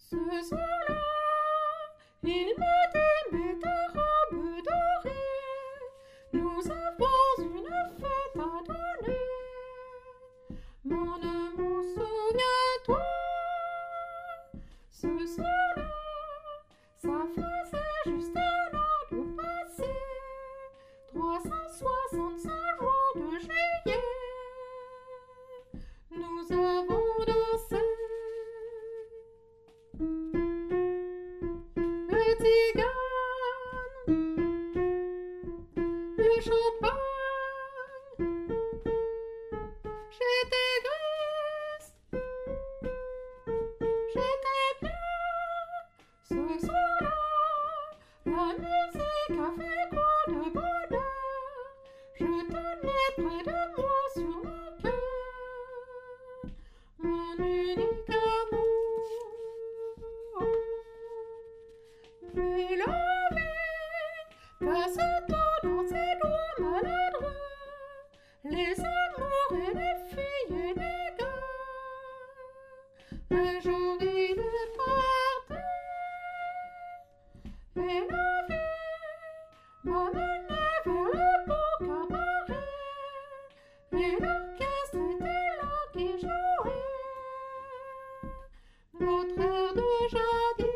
Ce soir-là, il me dit mets ta robe dorée, nous avons une fête à donner. Mon amour, souviens-toi, ce soir-là, ça faisait juste un an de passé, 365 jours de juillet, nous avons dansé. Le tzigane, le champagne, j'étais grise, j'étais bien. Ce soir-là, la musique a fait trop de bonheur. Je tenais près de moi sur mon cœur, mon unique amour. Mais la vie casse tout dans ses doigts maladroits, les amours et les filles et les gars. Un jour il est parti, et la vie m'a mené vers le beau cabaret, et l'orchestre était là qui jouait notre air de jadis.